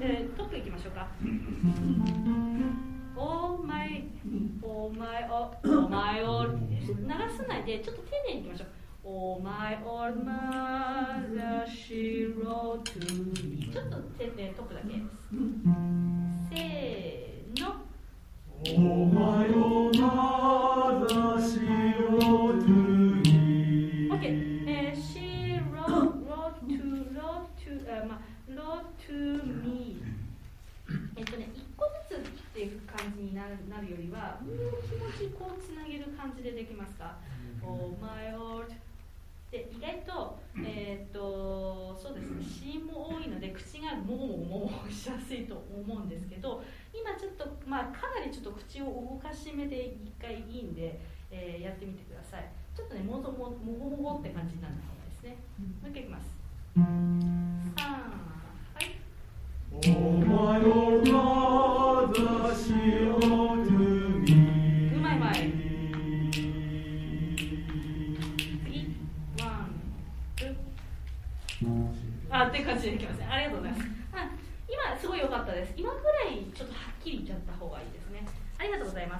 トップいきましょうか。お前を流さないでちょっと丁寧にいきましょう。お前オルマザシロトゥミ、ちょっとトップだけです。せーの。 お前オルマザシロトゥミ。 OK、シロトゥミ。1個ずつっていう感じになるよりは、もう気持ちこうつなげる感じでできますか。お前をで意外と、そうですね、子音も多いので口がもごもごしやすいと思うんですけど、今ちょっと、かなりちょっと口を動かし目で一回いいんで、やってみてください。ちょっとね、もごもごって感じになる方がいいですね。もう一回いきます。3、はい。 お前をましよとみ。 うまいまい。次、ワン、ツー。っていう感じでいきますね。ありがとうございます。今すごい良かったです。今ぐらいちょっとはっきり言っちゃった方がいいですね。ありがとうございます。